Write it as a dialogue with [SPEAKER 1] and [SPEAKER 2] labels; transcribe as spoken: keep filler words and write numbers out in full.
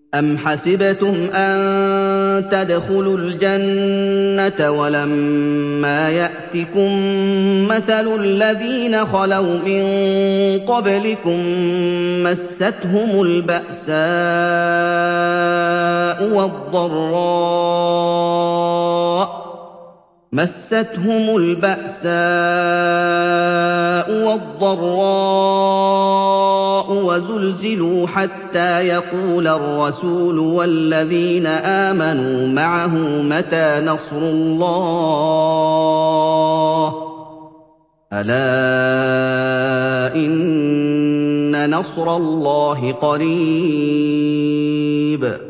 [SPEAKER 1] أَمْ حَسِبْتُمْ أَن تَدْخُلُوا الْجَنَّةَ وَلَمَّا يَأْتِكُم مَّثَلُ الَّذِينَ خَلَوْا مِن قَبْلِكُم مَّسَّتْهُمُ الْبَأْسَاءُ وَالضَّرَّاءُ مَسَّتْهُمُ الْبَأْسَاءُ وَالضَّرَّاءُ وَزُلْزِلُوا حَتَّىٰ يَقُولَ الرَّسُولُ وَالَّذِينَ آمَنُوا مَعَهُ مَتَىٰ نَصْرُ اللَّهِ ۗ أَلَا إِنَّ نَصْرَ اللَّهِ قَرِيبٌ